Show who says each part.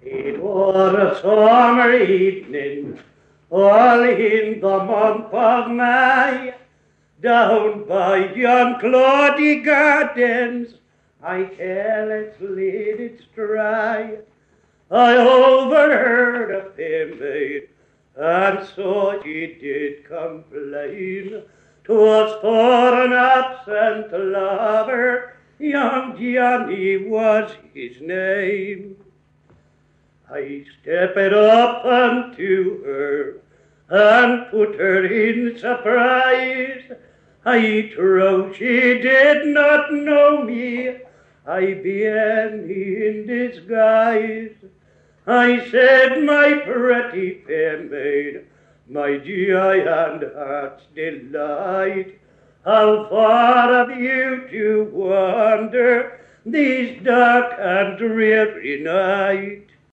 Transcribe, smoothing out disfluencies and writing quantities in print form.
Speaker 1: It was a summer evening, all in the month of May, down by John Claudy Gardens, I carelessly did stray. I overheard a fair maid, and so she did complain. 'Twas for an absent lover, young Johnny was his name. I stepped up unto her and put her in surprise. I trow she did not know me, I began in disguise. I said, my pretty fair maid, my joy and heart's delight, how far have you to wander these dark and dreary night?